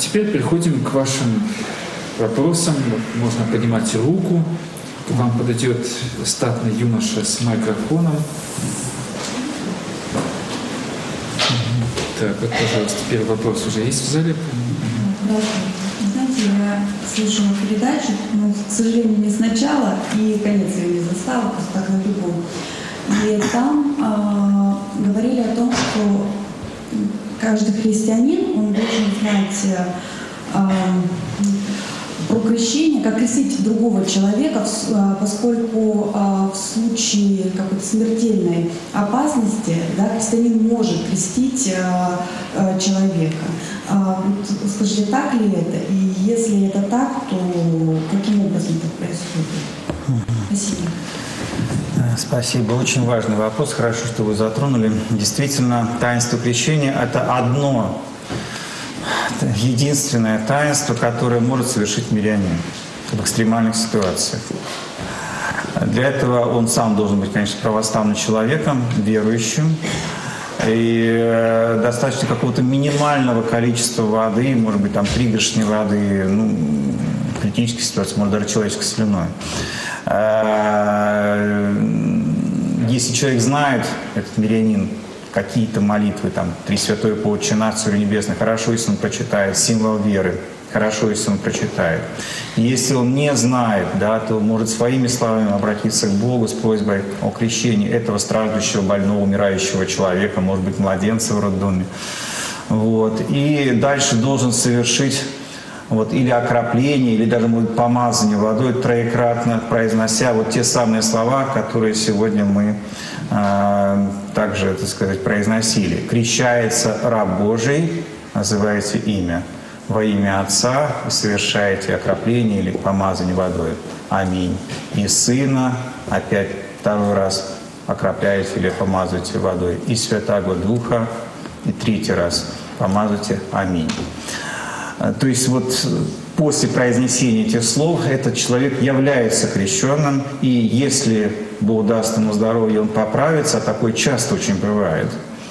теперь переходим к вашим вопросам. Можно поднимать руку. К вам подойдет статный юноша с микрофоном. Так, вот, пожалуйста, первый вопрос уже есть в зале? Знаете, я слушала передачу, но, к сожалению, не сначала, и конец ее не застала, просто так на бегу. И там говорили о том, что каждый христианин, он должен знать про крещение, как крестить другого человека, поскольку в случае какой-то смертельной опасности, да, христианин может крестить человека. Скажите, так ли это? И если это так, то каким образом это происходит? Спасибо. Спасибо. Очень важный вопрос. Хорошо, что вы затронули. Действительно, таинство крещения – это одно, единственное таинство, которое может совершить мирянин в экстремальных ситуациях. Для этого он сам должен быть, конечно, православным человеком, верующим. И достаточно какого-то минимального количества воды, может быть, там 3 горшни воды, в критической ситуации, может, даже человеческой слюной. Если человек знает, этот мирянин, какие-то молитвы, там, 3 святое по Отче наш, Царю Небесный, хорошо, если он прочитает символ веры, хорошо, если он прочитает. И если он не знает, да, то может своими словами обратиться к Богу с просьбой о крещении этого страждущего, больного, умирающего человека, может быть, младенца в роддоме. Вот. И дальше должен совершить или окропление, или даже, может, помазание водой троекратно, произнося те самые слова, которые сегодня мы также, так сказать, произносили. «Крещается раб Божий, называете имя, во имя Отца, и совершаете окропление или помазание водой. Аминь. И Сына, опять 2 раз окропляете или помазываете водой. И Святаго Духа, и 3 раз помазываете. Аминь». То есть после произнесения этих слов этот человек является крещенным, и если Бог даст ему здоровье, он поправится, а такое часто очень бывает,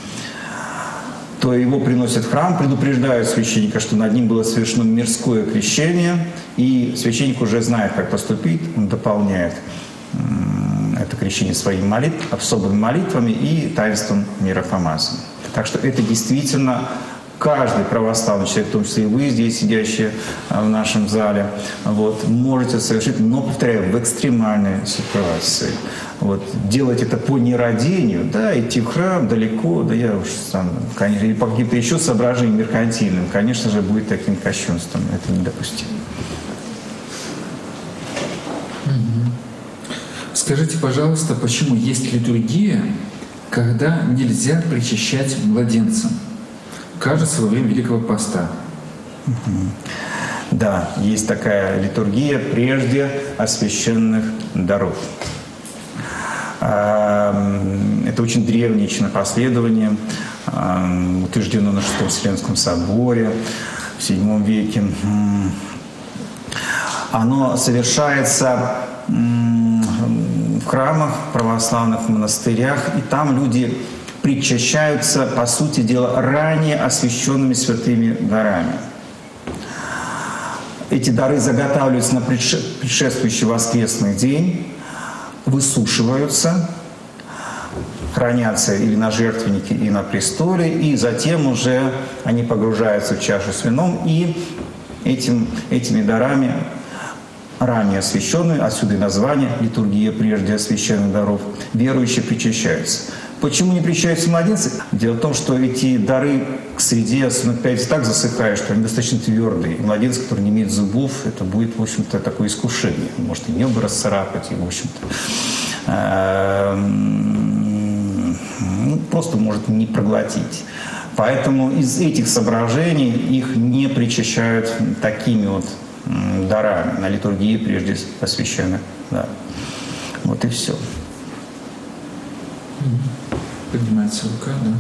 то его приносят в храм, предупреждают священника, что над ним было совершено мирское крещение, и священник уже знает, как поступить, он дополняет это крещение своими особыми молитвами и таинством миропомазания. Так что это действительно каждый православный человек, в том числе и вы здесь, сидящие в нашем зале, можете совершить, но, повторяю, в экстремальной ситуации. Делать это по нерадению, да, идти в храм далеко, да я уж сам, конечно, и по каким-то еще соображениям меркантильным, конечно же, будет таким кощунством. Это недопустимо. Скажите, пожалуйста, почему есть литургия, когда нельзя причащать младенцам? Кажется, во время Великого Поста. Да, есть такая литургия прежде освященных даров. Это очень древнее чинопоследование, утверждено на VI Вселенском соборе в VII веке. Оно совершается в храмах, православных монастырях, и там люди причащаются, по сути дела, ранее освященными святыми дарами. Эти дары заготавливаются на предшествующий воскресный день, высушиваются, хранятся или на жертвеннике, и на престоле, и затем уже они погружаются в чашу с вином, и этими дарами, ранее освященные, отсюда и название «Литургия прежде освященных даров», верующие причащаются. Почему не причащаются младенцы? Дело в том, что эти дары к среде, особенно когда так засыхают, что они достаточно твердые. И младенец, который не имеет зубов, это будет, в общем-то, такое искушение. Может и небо расцарапать, и, в общем-то, просто может не проглотить. Поэтому из этих соображений их не причащают такими дарами на литургии прежде освященных. Да. Вот и все. Поднимается рука, да?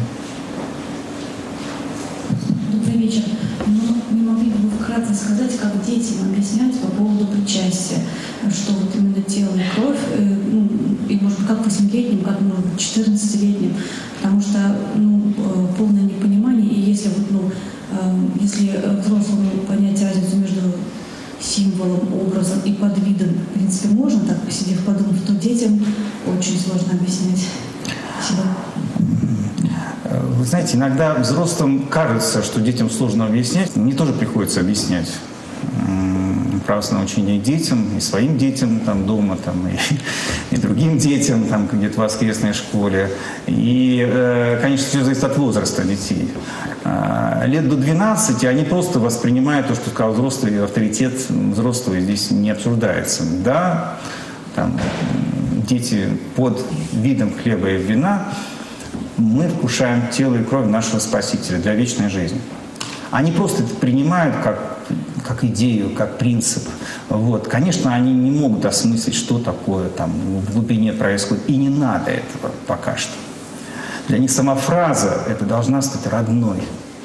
Добрый вечер. Не могли бы вы вкратце сказать, как детям объяснять по поводу причастия, что именно тело и кровь, и, может быть, как 8-летним, как, может быть, 14-летним, потому что полное непонимание, и если если взрослому понять разницу между символом, образом и подвидом, в принципе, можно так, посидев, подумав, то детям очень сложно объяснять. Спасибо. Вы знаете, иногда взрослым кажется, что детям сложно объяснять. Мне тоже приходится объяснять православное учение детям, и своим детям там, дома, там, и другим детям там, где-то в воскресной школе. И, конечно, все зависит от возраста детей. Лет до 12 они просто воспринимают то, что сказал взрослый, авторитет взрослого здесь не обсуждается. Да, там, дети под видом хлеба и вина, мы вкушаем тело и кровь нашего Спасителя для вечной жизни. Они просто это принимают как идею, как принцип. Вот. Конечно, они не могут осмыслить, что такое там в глубине происходит. И не надо этого пока что. Для них сама фраза это должна стать родной.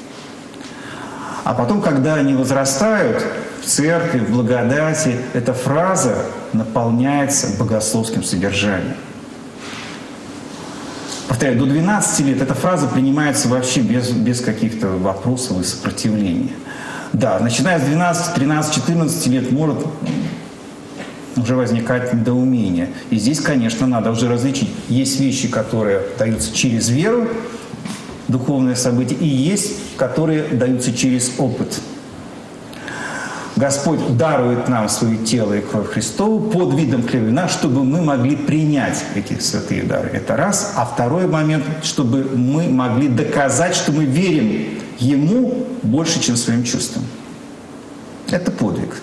А потом, когда они возрастают в церкви, в благодати, эта фраза наполняется богословским содержанием. Повторяю, до 12 лет эта фраза принимается вообще без каких-то вопросов и сопротивления. Да, начиная с 12, 13, 14 лет может уже возникать недоумение. И здесь, конечно, надо уже различить. Есть вещи, которые даются через веру, духовное событие, и есть, которые даются через опыт. Господь дарует нам свое тело и кровь Христову под видом хлеба и вина, чтобы мы могли принять эти святые дары. Это раз. А второй момент, чтобы мы могли доказать, что мы верим Ему больше, чем своим чувствам. Это подвиг.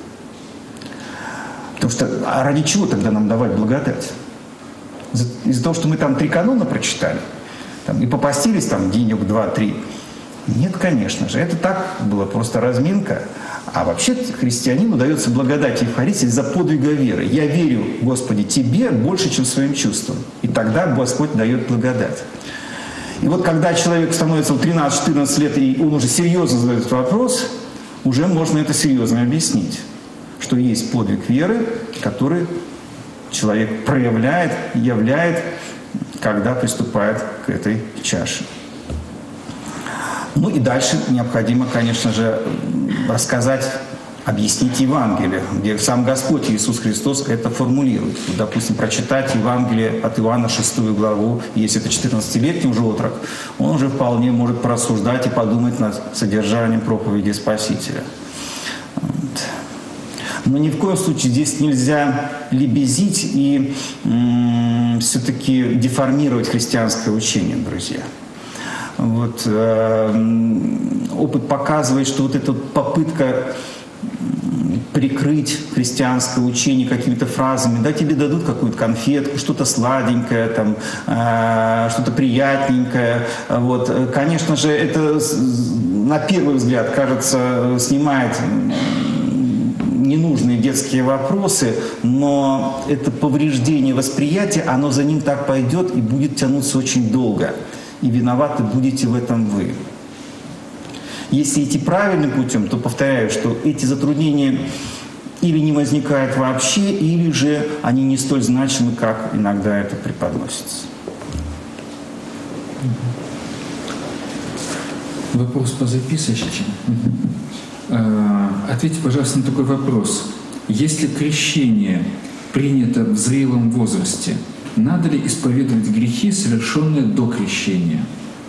Потому что а ради чего тогда нам давать благодать? Из-за того, что мы там 3 канона прочитали там, и попастились там денек, 2-3. Нет, конечно же. Это так была просто разминка. А вообще христианину дается благодать Евхаристии за подвига веры. Я верю, Господи, Тебе больше, чем своим чувствам. И тогда Господь дает благодать. И вот когда человек становится в 13-14 лет, и он уже серьезно задает этот вопрос, уже можно это серьезно объяснить. Что есть подвиг веры, который человек проявляет, являет, когда приступает к этой чаше. Ну и дальше необходимо, конечно же, рассказать, объяснить Евангелие, где сам Господь Иисус Христос это формулирует. Допустим, прочитать Евангелие от Иоанна 6 главу, если это 14-летний уже отрок, он уже вполне может порассуждать и подумать над содержанием проповеди Спасителя. Вот. Но ни в коем случае здесь нельзя лебезить и все-таки деформировать христианское учение, друзья. Вот, опыт показывает, что вот эта попытка прикрыть христианское учение какими-то фразами, да, тебе дадут какую-то конфетку, что-то сладенькое, там, что-то приятненькое. Вот. Конечно же, это на первый взгляд, кажется, снимает ненужные детские вопросы, но это повреждение восприятия, оно за ним так пойдет и будет тянуться очень долго. И виноваты будете в этом вы. Если идти правильным путем, то повторяю, что эти затруднения или не возникают вообще, или же они не столь значимы, как иногда это преподносится. Вопрос по записочке. Ответьте, пожалуйста, на такой вопрос. Если крещение принято в зрелом возрасте, надо ли исповедовать грехи, совершенные до крещения?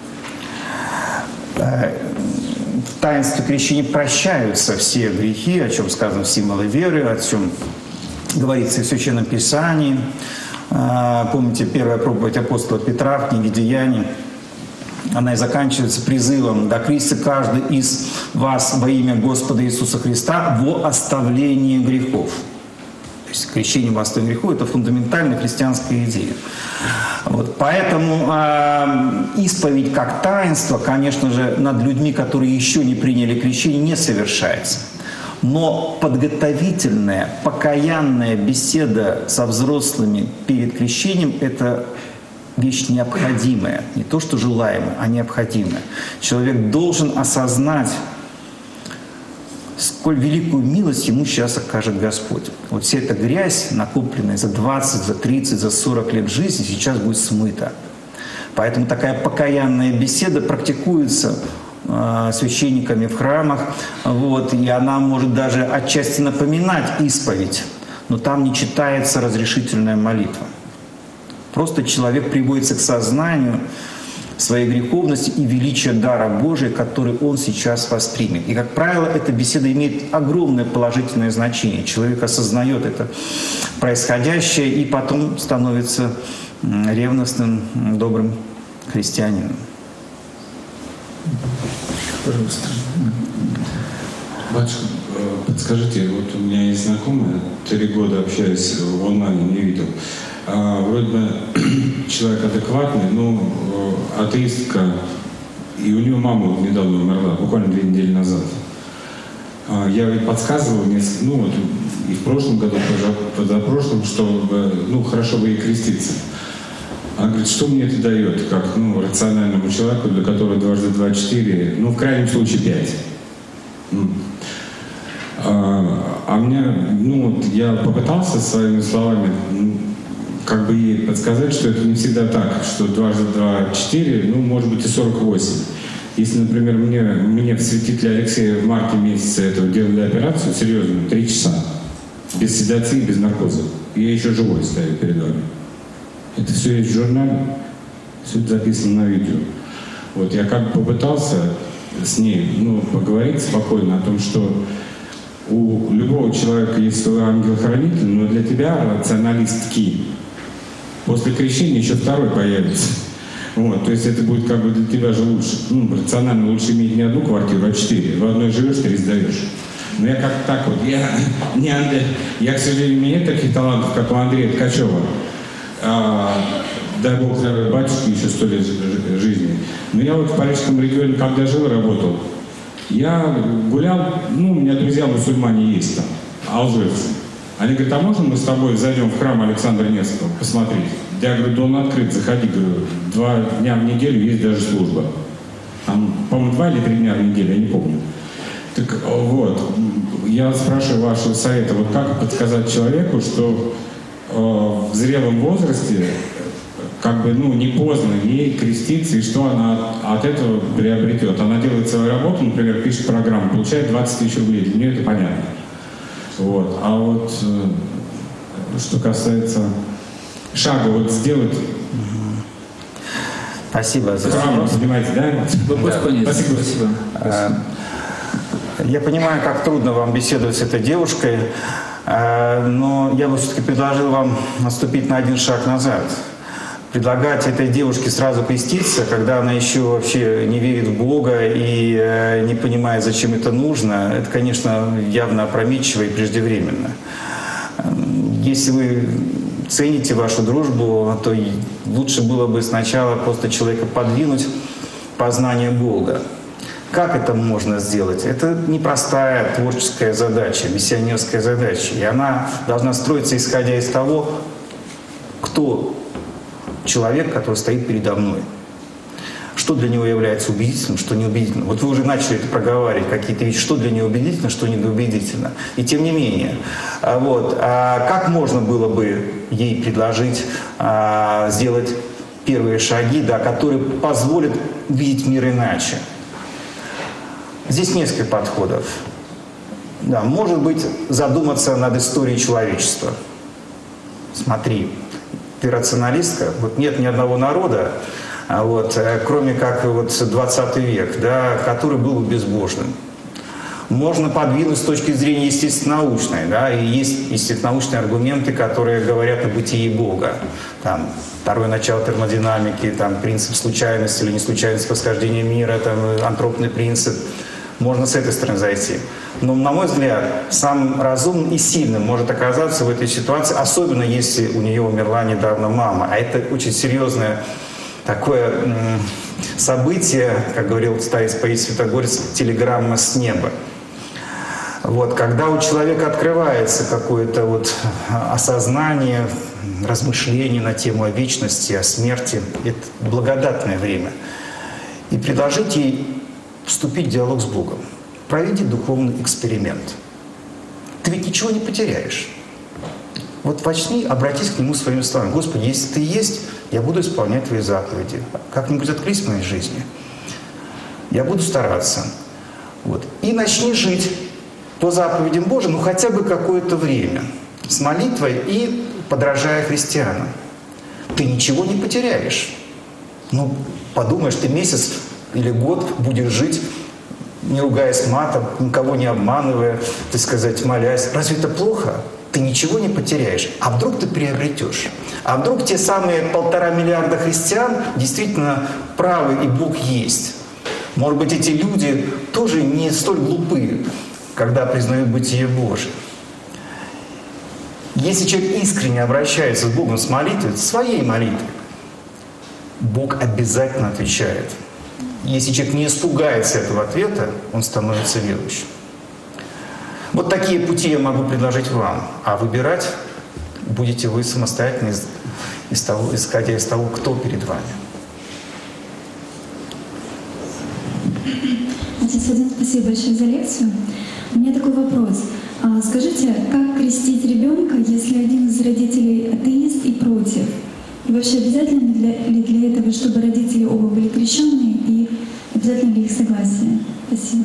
В таинстве крещения прощаются все грехи, о чем сказано в символе веры, о чем говорится в Священном Писании. Помните, первая проповедь апостола Петра в книге «Деяний», она и заканчивается призывом: «Да крестится каждый из вас во имя Господа Иисуса Христа во оставление грехов». То есть крещение во оставление грехов – это фундаментальная христианская идея. Вот, поэтому исповедь как таинство, конечно же, над людьми, которые еще не приняли крещение, не совершается. Но подготовительная, покаянная беседа со взрослыми перед крещением – это вещь необходимая. Не то, что желаемая, а необходимая. Человек должен осознать, сколь великую милость ему сейчас окажет Господь. Вот вся эта грязь, накопленная за 20, за 30, за 40 лет жизни, сейчас будет смыта. Поэтому такая покаянная беседа практикуется священниками в храмах, вот, и она может даже отчасти напоминать исповедь, но там не читается разрешительная молитва. Просто человек приводится к сознанию своей греховности и величия дара Божия, который он сейчас воспримет. И, как правило, эта беседа имеет огромное положительное значение. Человек осознает это происходящее и потом становится ревностным, добрым христианином. Пожалуйста. Батюшка, подскажите, вот у меня есть знакомая, 3 года общаюсь в онлайне, не видел. Вроде бы человек адекватный, но атеистка, и у нее мама недавно умерла, буквально 2 недели назад. Я ей подсказывал, ну вот и в прошлом году, позапрошлом, что хорошо бы ей креститься. Она говорит, что мне это дает, как рациональному человеку, для которого 2 × 2 = 4, в крайнем случае 5. А мне, я попытался своими словами как бы ей подсказать, что это не всегда так, что 2 × 2 = 4, может быть и 48. Если, например, мне в святителе Алексея в марте месяце этого делали операцию, серьезную, 3 часа, без седации, без наркоза, и я еще живой стою перед вами. Это все есть в журнале, все это записано на видео. Вот я как бы попытался с ней поговорить спокойно о том, что у любого человека есть свой ангел-хранитель, но для тебя, рационалистки, после крещения еще 2-й появится. Вот, то есть это будет как бы для тебя же лучше. Рационально лучше иметь не 1 квартиру, а 4. В одной живешь, 3 сдаешь. Но я как-то так вот, я, к сожалению, у меня нет таких талантов, как у Андрея Ткачева. Дай Бог здоровья батюшке, еще 100 лет жизни. Но я вот в Парижском регионе, когда жил и работал, я гулял, у меня друзья мусульмане есть там, алжирцы. Они говорят, а можно мы с тобой зайдем в храм Александра Невского посмотреть? Я говорю, да он открыт, заходи, говорю, 2 дня в неделю есть даже служба. Там, по-моему, 2 или 3 дня в неделю, я не помню. Так вот, я спрашиваю вашего совета, вот как подсказать человеку, что в зрелом возрасте, как бы, не поздно ей креститься, и что она от этого приобретет. Она делает свою работу, например, пишет программу, получает 20 000 рублей, для нее это понятно. Вот. А вот что касается шага, вот сделать... Спасибо за вопрос. Понимаете, да? Вопрос понятен. Спасибо. Я понимаю, как трудно вам беседовать с этой девушкой, но я бы все-таки предложил вам наступить на 1 шаг назад. Предлагать этой девушке сразу креститься, когда она еще вообще не верит в Бога и не понимает, зачем это нужно, это, конечно, явно опрометчиво и преждевременно. Если вы цените вашу дружбу, то лучше было бы сначала просто человека подвинуть в познание Бога. Как это можно сделать? Это непростая творческая задача, миссионерская задача. И она должна строиться, исходя из того, кто человек, который стоит передо мной. Что для него является убедительным, что неубедительным. Вот вы уже начали это проговаривать, какие-то вещи, что для него убедительно, что неубедительно. И тем не менее, как можно было бы ей предложить сделать первые шаги, которые позволят видеть мир иначе? Здесь несколько подходов. Да, может быть, задуматься над историей человечества. Смотри, ты рационалистка, вот нет ни одного народа, кроме как 20 век, который был безбожным. Можно подвинуть с точки зрения естественно-научной, и есть естественно-научные аргументы, которые говорят о бытии Бога. Там, второе начало термодинамики, принцип случайности или неслучайности восхождения мира, антропный принцип. Можно с этой стороны зайти. Но, на мой взгляд, самым разумным и сильным может оказаться в этой ситуации, особенно если у нее умерла недавно мама. А это очень серьезное такое событие, как говорил старец Паисий Святогорец, телеграмма с неба. Когда у человека открывается какое-то осознание, размышление на тему о вечности, о смерти, это благодатное время. И предложить ей вступить в диалог с Богом. Проведи духовный эксперимент. Ты ведь ничего не потеряешь. Вочни, обратись к Нему своими словами. Господи, если Ты есть, я буду исполнять Твои заповеди. Как-нибудь открыть в моей жизни. Я буду стараться. Вот. И начни жить по заповедям Божьим, ну хотя бы какое-то время, с молитвой и подражая христианам. Ты ничего не потеряешь. Ну, подумаешь, ты месяц или год будешь жить, не ругаясь матом, никого не обманывая, так сказать, молясь. Разве это плохо? Ты ничего не потеряешь. А вдруг ты приобретешь? А вдруг те самые 1,5 миллиарда христиан действительно правы и Бог есть? Может быть, эти люди тоже не столь глупы, когда признают бытие Божие. Если человек искренне обращается к Богу с молитвой, своей молитвой, Бог обязательно отвечает. Если человек не испугается этого ответа, он становится верующим. Вот такие пути я могу предложить вам, а выбирать будете вы самостоятельно, исходя из того, кто перед вами. Отец Вадим, спасибо большое за лекцию. У меня такой вопрос. Скажите, как крестить ребенка, если один из родителей атеист и против? И вообще обязательно ли для этого, чтобы родители оба были крещенные, и обязательно ли их согласие? Спасибо.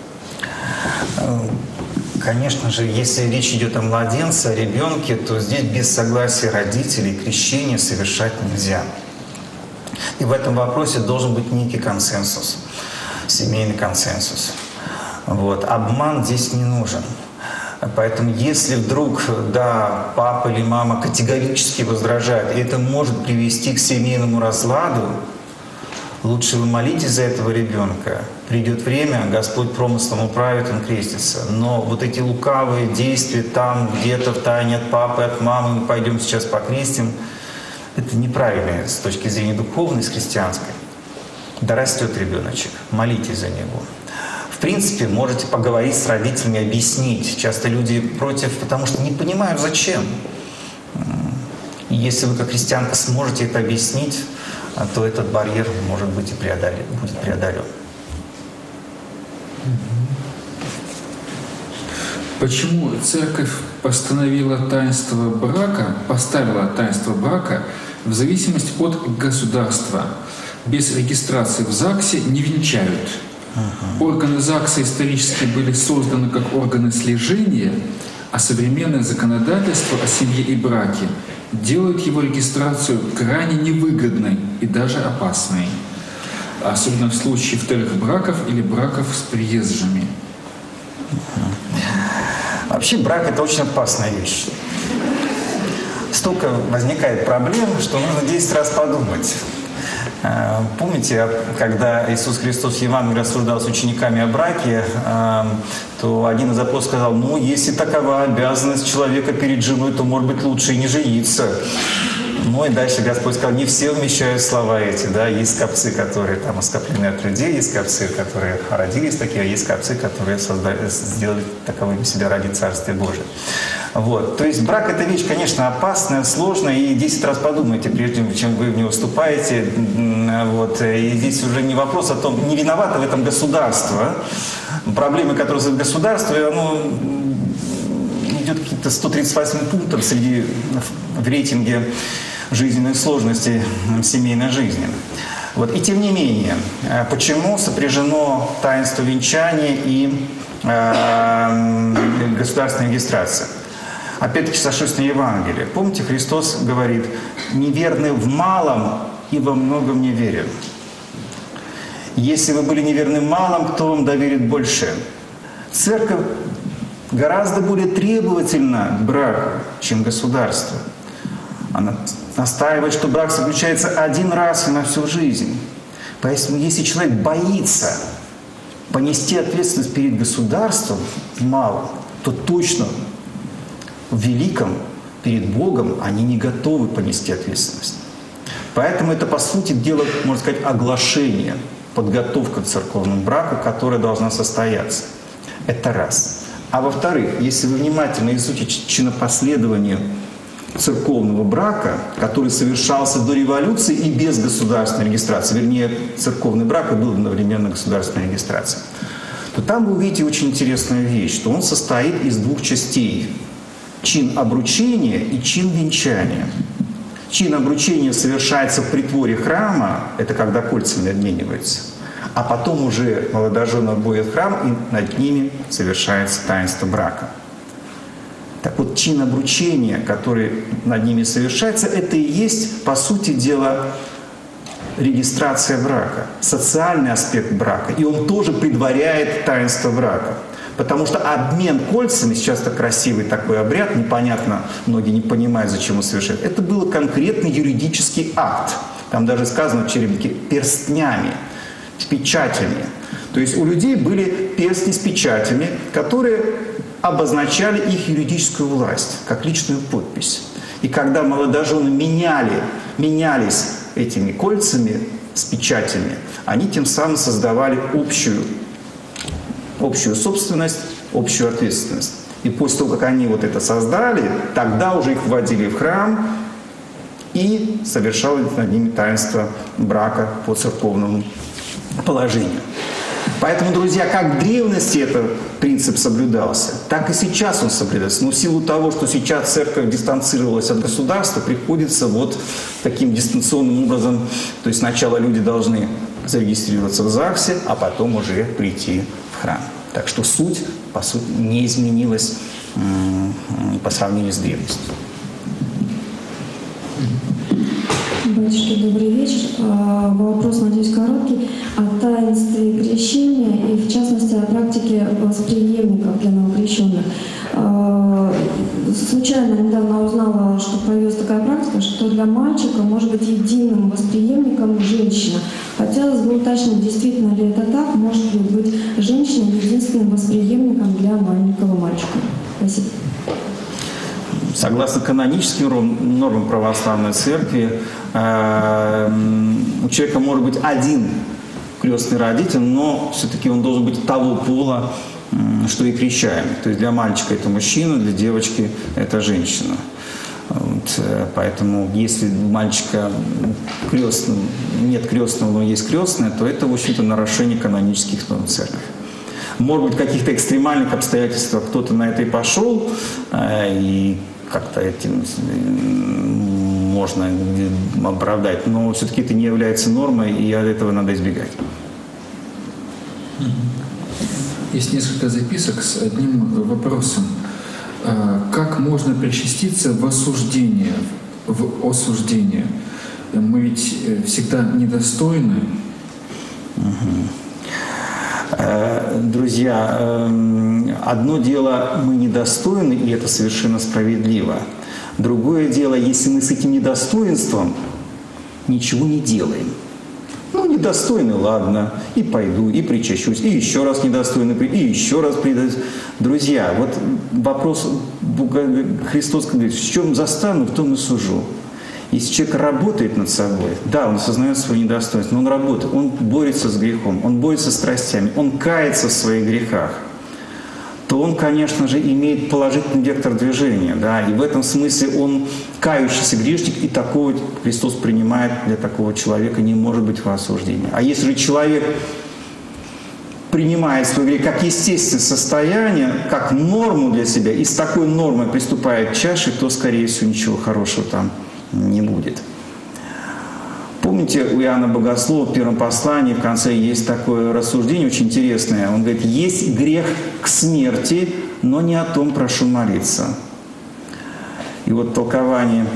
Конечно же, если речь идет о младенце, о ребенке, то здесь без согласия родителей крещение совершать нельзя. И в этом вопросе должен быть некий консенсус, семейный консенсус. Вот. Обман здесь не нужен. Поэтому если вдруг, да, папа или мама категорически возражают, и это может привести к семейному разладу, лучше вы молитесь за этого ребенка. Придет время, Господь промыслом управит, он крестится. Но вот эти лукавые действия там, где-то в тайне от папы, от мамы, мы пойдем сейчас покрестим, это неправильно с точки зрения духовной, с христианской. Да растет ребеночек, молитесь за него. В принципе, можете поговорить с родителями, объяснить. Часто люди против, потому что не понимают, зачем. И если вы, как христианка, сможете это объяснить, то этот барьер, может быть, и будет преодолен. Почему церковь поставила таинство брака в зависимости от государства? Без регистрации в ЗАГСе не венчают. Органы ЗАГСа исторически были созданы как органы слежения, а современное законодательство о семье и браке делает его регистрацию крайне невыгодной и даже опасной. Особенно в случае вторых браков или браков с приезжими. Вообще брак — это очень опасная вещь. Столько возникает проблем, что нужно 10 раз подумать. Помните, когда Иисус Христос в Евангелии рассуждал с учениками о браке, то один из апостолов сказал: ну, если такова обязанность человека перед женой, то, может быть, лучше и не жениться. Ну и дальше Господь сказал: не все вмещают слова эти, да, есть скопцы, которые там оскоплены от людей, есть скопцы, которые родились такие, а есть скопцы, которые сделали таковыми себя ради Царствия Божия. Вот. То есть брак — это вещь, конечно, опасная, сложная, и 10 раз подумайте, прежде чем вы в него вступаете. Вот. И здесь уже не вопрос о том, не виновато в этом государство. Проблемы, которые создает государство, оно идет каким-то 138 пунктом в рейтинге жизненных сложностей семейной жизни. Вот. И тем не менее, почему сопряжено таинство венчания и государственная регистрация? Опять-таки сошлюсь на Евангелие. Помните, Христос говорит: «Неверны в малом и во многом не верен». Если вы были неверны в малом, кто вам доверит больше? Церковь гораздо более требовательна к браку, чем государство. Она настаивает, что брак заключается один раз и на всю жизнь. Поэтому если человек боится понести ответственность перед государством в малом, то точно в великом перед Богом они не готовы понести ответственность. Поэтому это, по сути дела, можно сказать, оглашение, подготовка к церковному браку, которая должна состояться. Это раз. А во-вторых, если вы внимательно изучите чинопоследование церковного брака, который совершался до революции и без государственной регистрации, вернее, церковный брак и был одновременно государственной регистрацией, то там вы увидите очень интересную вещь, что он состоит из 2 частей: чин обручения и чин венчания. Чин обручения совершается в притворе храма, это когда кольцами обмениваются, а потом уже молодожены вводят в храм, и над ними совершается таинство брака. Так вот, чин обручения, который над ними совершается, это и есть, по сути дела, регистрация брака, социальный аспект брака. И он тоже предваряет таинство брака. Потому что обмен кольцами, сейчас это красивый такой обряд, непонятно, многие не понимают, зачем он совершает. Это был конкретный юридический акт. Там даже сказано в черепнике перстнями, с печатями. То есть у людей были перстни с печатями, которые обозначали их юридическую власть, как личную подпись. И когда молодожены менялись этими кольцами с печатями, они тем самым создавали общую собственность, общую ответственность. И после того, как они вот это создали, тогда уже их вводили в храм и совершалось над ними таинство брака по церковному положению. Поэтому, друзья, как в древности этот принцип соблюдался, так и сейчас он соблюдается. Но в силу того, что сейчас церковь дистанцировалась от государства, приходится вот таким дистанционным образом, то есть сначала люди должны зарегистрироваться в ЗАГСе, а потом уже прийти в храм. Так что суть, по сути, не изменилась по сравнению с древностью. Батюшки, добрый вечер. Вопрос, надеюсь, короткий. О таинстве крещения и, в частности, о практике восприемников для новокрещенных. Случайно недавно узнала, что появилась такая практика, что для мальчика может быть единым восприемником женщина. Хотелось бы уточнить, действительно ли это так, может ли быть женщина единственным восприемником для маленького мальчика. Спасибо. Согласно каноническим нормам православной церкви, у человека может быть один крестный родитель, но все-таки он должен быть того пола, что и крещаемый. То есть для мальчика это мужчина, для девочки это женщина. Вот, поэтому если у мальчика нет крестного, но есть крестная, то это, в общем-то, нарушение канонических норм церкви. Может быть, в каких-то экстремальных обстоятельствах кто-то на это и пошел, и как-то этим можно оправдать, но все-таки это не является нормой, и от этого надо избегать. Есть несколько записок с одним вопросом. Как можно причаститься в осуждение, в осуждение? Мы ведь всегда недостойны. Друзья, одно дело, мы недостойны, и это совершенно справедливо. Другое дело, если мы с этим недостоинством ничего не делаем. Ну, недостойны, ладно, и пойду, и причащусь, и еще раз недостойны, и еще раз придать. Друзья, вот вопрос, Христос говорит, в чем застану, в том и сужу. Если человек работает над собой, да, он осознает свое недостоинство, но он работает, он борется с грехом, он борется с страстями, он кается в своих грехах, то он, конечно же, имеет положительный вектор движения, да, и в этом смысле он кающийся грешник, и такого Христос принимает для такого человека, не может быть во осуждении. А если же человек принимает свой грех как естественное состояние, как норму для себя, и с такой нормой приступает к чаше, то, скорее всего, ничего хорошего там не будет. Помните, у Иоанна Богослова в первом послании в конце есть такое рассуждение очень интересное. Он говорит, есть грех к смерти, но не о том прошу молиться. И вот толкование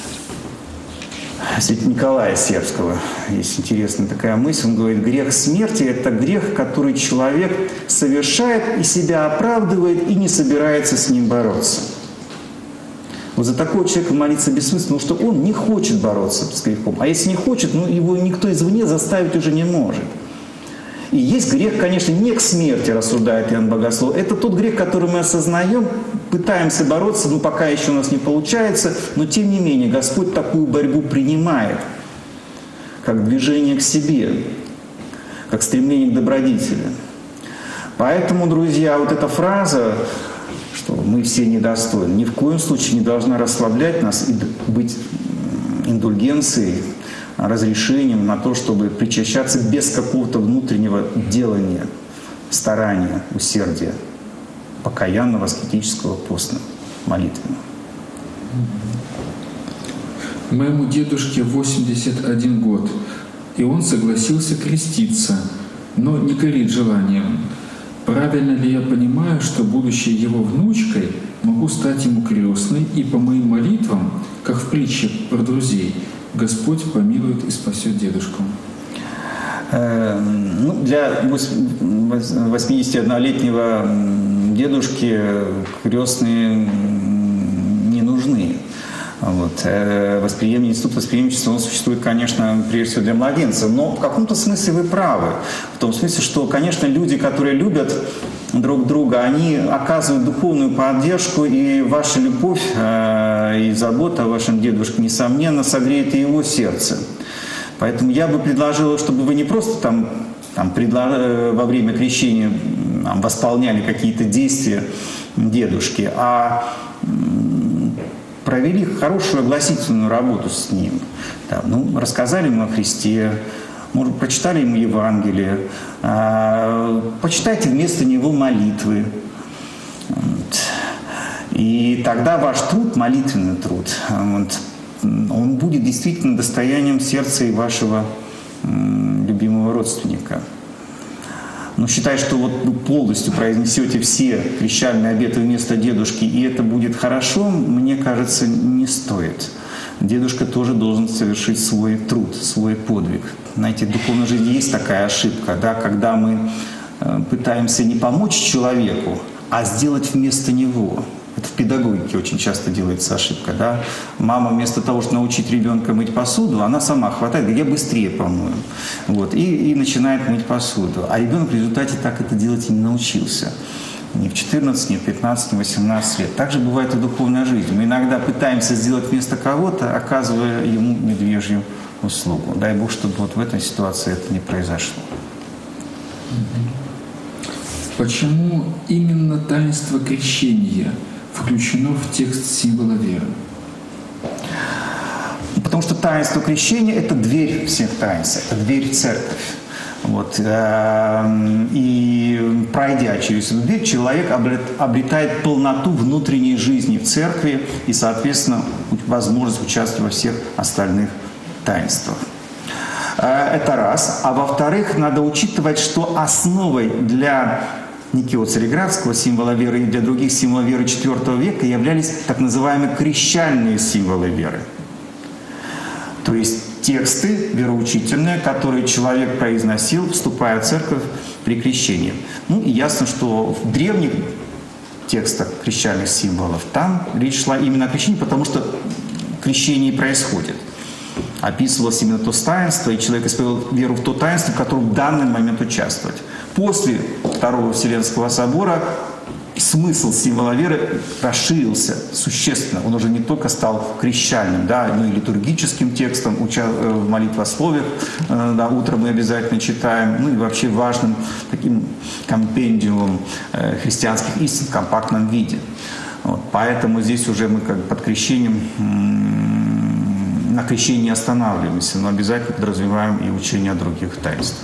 святого Николая Сербского, есть интересная такая мысль, он говорит, грех смерти – это грех, который человек совершает и себя оправдывает и не собирается с ним бороться. Вот за такого человека молиться бессмысленно, потому что он не хочет бороться с грехом. А если не хочет, ну, его никто извне заставить уже не может. И есть грех, конечно, не к смерти, рассуждает Иоанн Богослов. Это тот грех, который мы осознаем, пытаемся бороться, но пока еще у нас не получается. Но тем не менее, Господь такую борьбу принимает, как движение к себе, как стремление к добродетели. Поэтому, друзья, вот эта фраза, что мы все недостойны, ни в коем случае не должна расслаблять нас и быть индульгенцией, разрешением на то, чтобы причащаться без какого-то внутреннего делания, старания, усердия, покаянного, аскетического, постного, молитвенного. Моему дедушке 81 год, и он согласился креститься. но не горит желанием. Правильно ли я понимаю, что, будучи его внучкой, могу стать ему крестной, и по моим молитвам, как в притче про друзей, Господь помилует и спасет дедушку? Для 81-летнего дедушки крестные не нужны. Институт восприемничества, он существует, конечно, прежде всего для младенцев, но в каком-то смысле вы правы. В том смысле, что, конечно, люди, которые любят друг друга, они оказывают духовную поддержку, и ваша любовь и забота о вашем дедушке, несомненно, согреет и его сердце. Поэтому я бы предложил, чтобы вы не просто во время крещения восполняли какие-то действия дедушки, а провели хорошую огласительную работу с ним. Рассказали ему о Христе, может, прочитали ему Евангелие, почитайте вместо него молитвы. И тогда ваш труд, молитвенный труд, он будет действительно достоянием сердца и вашего любимого родственника. Но считать, что полностью произнесете все крещальные обеты вместо дедушки, и это будет хорошо, мне кажется, не стоит. Дедушка тоже должен совершить свой труд, свой подвиг. Знаете, в духовной жизни есть такая ошибка, когда мы пытаемся не помочь человеку, а сделать вместо него. Это в педагогике очень часто делается ошибка. Да? Мама вместо того, чтобы научить ребенка мыть посуду, она сама хватает, говорит, я быстрее помою. И начинает мыть посуду. А ребенок в результате так это делать и не научился. Ни в 14, ни в 15, ни в 18 лет. Так же бывает и в духовной жизни. Мы иногда пытаемся сделать вместо кого-то, оказывая ему медвежью услугу. Дай Бог, чтобы в этой ситуации это не произошло. Почему именно таинство крещения включено в текст символа веры? Потому что таинство крещения – это дверь всех таинств, это дверь в церковь. И пройдя через эту дверь, человек обретает полноту внутренней жизни в церкви и, соответственно, возможность участвовать во всех остальных таинствах. Это раз. А во-вторых, надо учитывать, что основой для Никео Цареградского символа веры и для других символов веры IV века являлись так называемые крещальные символы веры. То есть тексты вероучительные, которые человек произносил, вступая в церковь при крещении. И ясно, что в древних текстах крещальных символов там речь шла именно о крещении, потому что крещение происходит. Описывалось именно то таинство, и человек исповедовал веру в то таинство, в котором в данный момент участвовать. После Второго Вселенского собора смысл символа веры расширился существенно. Он уже не только стал крещальным, но и литургическим текстом, в молитвословиях, утром мы обязательно читаем, и вообще важным таким компендиумом христианских истин в компактном виде. Поэтому здесь уже мы под крещением, на крещении не останавливаемся, но обязательно подразумеваем и учение о других таинствах.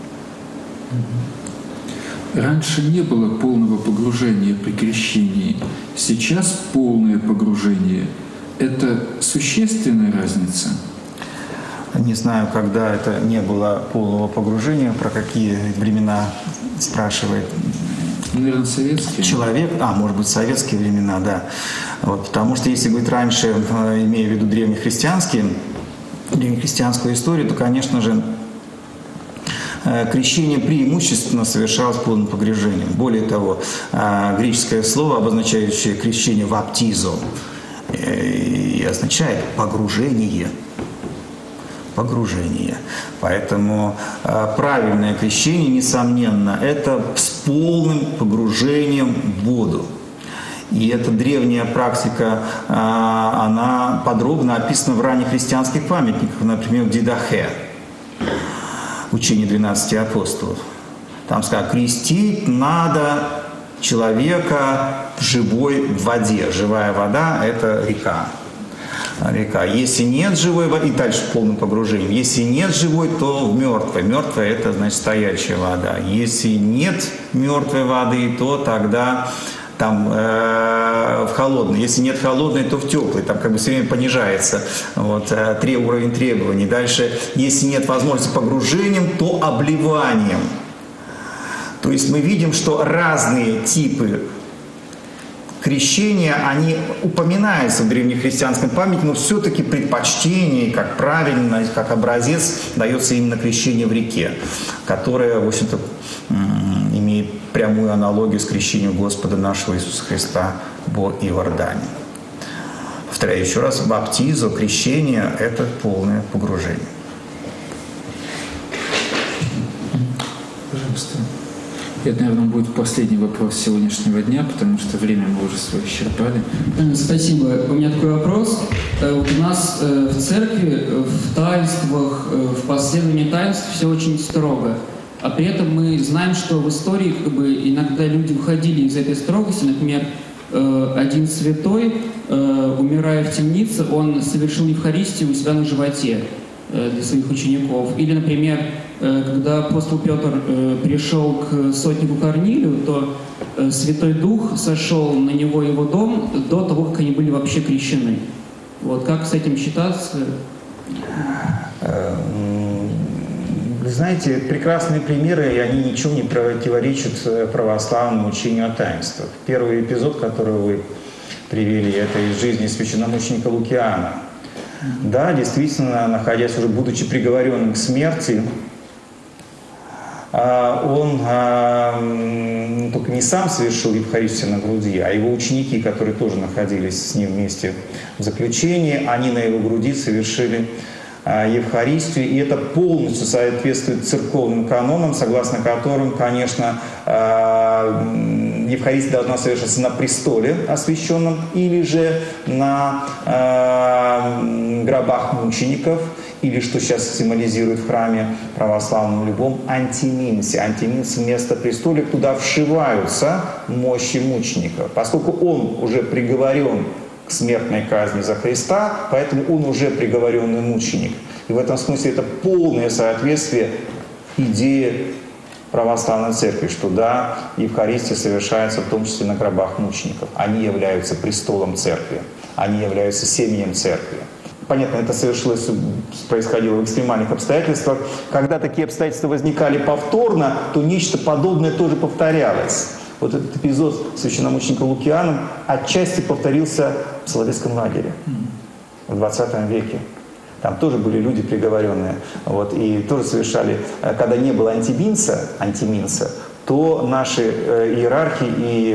Раньше не было полного погружения при крещении. Сейчас полное погружение. Это существенная разница? Не знаю, когда это не было полного погружения, про какие времена спрашивает. Наверное, советские. Человек, может быть, советские времена, да. Потому что если говорить раньше, имея в виду древнехристианскую историю, то, конечно же, крещение преимущественно совершалось полным погружением. Более того, греческое слово, обозначающее крещение «ваптизо», и означает погружение. Погружение. Поэтому правильное крещение, несомненно, это с полным погружением в воду. И эта древняя практика, она подробно описана в ранних христианских памятниках, например, в Дидахе, учение 12 апостолов. Там сказано, крестить надо человека в живой воде. Живая вода – это река. Если нет живой воды, и дальше полным погружением. Если нет живой, то в мертвой. Мертвая – это, значит, стоячая вода. Если нет мертвой воды, то тогда там в холодной. Если нет холодной, то в теплой. Там все время понижается уровень требований. Дальше, если нет возможности погружением, то обливанием. То есть мы видим, что разные типы крещения, они упоминаются в древнехристианской памяти, но все-таки предпочтение, как правильность, как образец дается именно крещение в реке, которое, в общем-то, имеет прямую аналогию с крещением Господа нашего Иисуса Христа в Иордане. Повторяю еще раз, баптизо, крещение – это полное погружение. Пожалуйста. Это, наверное, будет последний вопрос сегодняшнего дня, потому что время мы уже свое исчерпали. Спасибо. У меня такой вопрос. Вот у нас в церкви, в таинствах, в последовании таинств все очень строго. А при этом мы знаем, что в истории иногда люди выходили из этой строгости. Например, один святой, умирая в темнице, он совершил Евхаристию у себя на животе для своих учеников. Или, например, когда апостол Петр пришел к сотнику Корнилию, то Святой Дух сошел на него и его дом до того, как они были вообще крещены. Вот как с этим считаться? Вы знаете, прекрасные примеры, и они ничем не противоречат православному учению о таинствах. Первый эпизод, который вы привели, это из жизни священномученика Лукиана. Да, действительно, находясь уже, будучи приговоренным к смерти, он только не сам совершил Евхаристию на груди, а его ученики, которые тоже находились с ним вместе в заключении, они на его груди совершили Евхаристию, и это полностью соответствует церковным канонам, согласно которым, конечно, Евхаристия должна совершаться на престоле освященном или же на гробах мучеников, или, что сейчас символизирует в храме православном любом, антиминсе. Антиминс — место престола, куда вшиваются мощи мучеников. Поскольку он уже приговорен к смертной казни за Христа, поэтому он уже приговоренный мученик. И в этом смысле это полное соответствие идее православной церкви, что да, Евхаристия совершается в том числе на гробах мучеников. Они являются престолом церкви, они являются семенем церкви. Понятно, это происходило в экстремальных обстоятельствах. Когда такие обстоятельства возникали повторно, то нечто подобное тоже повторялось. Вот этот эпизод с священномучеником Лукианом отчасти повторился в Соловецком лагере в 20 веке. Там тоже были люди приговоренные. Вот, и тоже совершали, когда не было антиминса, то наши иерархи и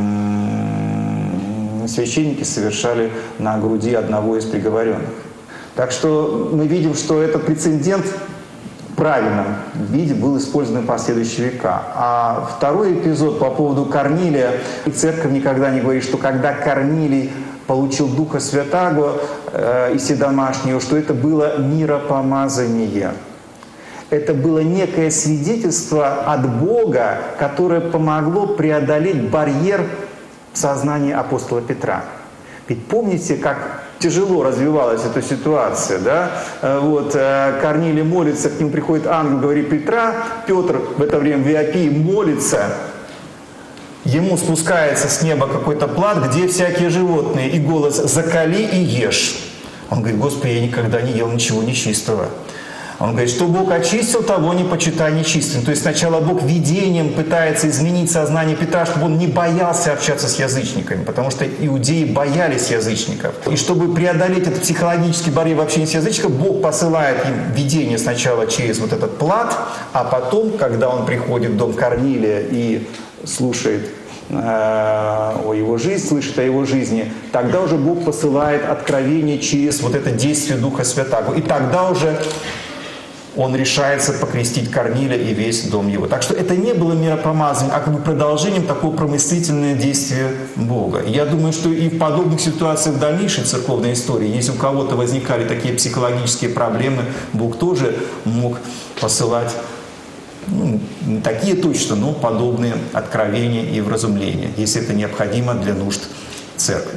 священники совершали на груди одного из приговоренных. Так что мы видим, что этот прецедент в правильном виде был использован в последующие века. А второй эпизод по поводу Корнилия, и церковь никогда не говорит, что когда Корнилий получил Духа Святаго и Седомашнего, что это было миропомазание. Это было некое свидетельство от Бога, которое помогло преодолеть барьер в сознании апостола Петра. Ведь помните, как тяжело развивалась эта ситуация, да? Вот, Корнилий молится, к нему приходит ангел, говорит: Петра, Петр в это время в Иопии молится, ему спускается с неба какой-то плат, где всякие животные, и голос: закали и ешь. Он говорит: Господи, я никогда не ел ничего нечистого. Он говорит, что Бог очистил, того не почитай нечистым. То есть сначала Бог видением пытается изменить сознание Петра, чтобы он не боялся общаться с язычниками, потому что иудеи боялись язычников. И чтобы преодолеть этот психологический барьер в общении с язычниками, Бог посылает им видение сначала через вот этот плат, а потом, когда он приходит в дом Корнилия и слушает о его жизни, слышит о его жизни, тогда уже Бог посылает откровение через вот это действие Духа Святаго. И тогда уже он решается покрестить Корнилия и весь дом его. Так что это не было миропомазанием, а как бы продолжением такого промыслительного действия Бога. И я думаю, что и в подобных ситуациях в дальнейшей церковной истории, если у кого-то возникали такие психологические проблемы, Бог тоже мог посылать не такие точно, но подобные откровения и вразумления, если это необходимо для нужд церкви.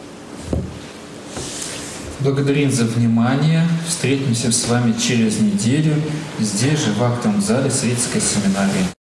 Благодарим за внимание. Встретимся с вами через неделю здесь же, в актовом зале Светской семинарии.